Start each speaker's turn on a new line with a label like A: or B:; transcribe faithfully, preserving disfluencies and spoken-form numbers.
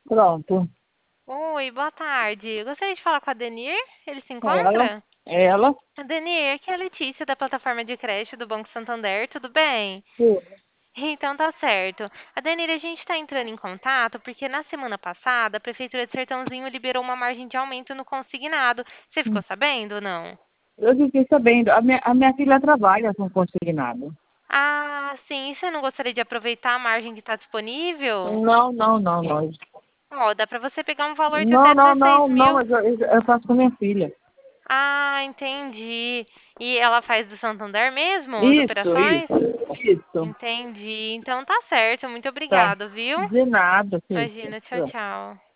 A: Pronto.
B: Oi, boa tarde. Eu gostaria de falar com a Denir. Ele se
A: Ela,
B: encontra?
A: ela,
B: A Denir, aqui é a Letícia da plataforma de crédito do Banco Santander. Tudo bem?
A: tudo.
B: Então tá certo. A Denir, a gente está entrando em contato porque na semana passada a Prefeitura de Sertãozinho liberou uma margem de aumento no consignado. Você ficou sabendo ou não?
A: Eu fiquei sabendo, a minha, a minha filha trabalha com consignado.
B: Ah, sim. E você não gostaria de aproveitar a margem que está disponível?
A: Não, não, não, não.
B: Ó, dá para você pegar um valor de
A: Não,
B: até
A: não,
B: dezesseis
A: não, não,
B: mil.
A: mas eu, eu eu faço com minha filha.
B: Ah, entendi. E ela faz do Santander mesmo, as
A: Isso,
B: operações?
A: isso, isso.
B: Entendi. Então tá certo. Muito
A: Tá.
B: obrigada, viu?
A: De nada, filha.
B: Imagina. Tchau, tchau.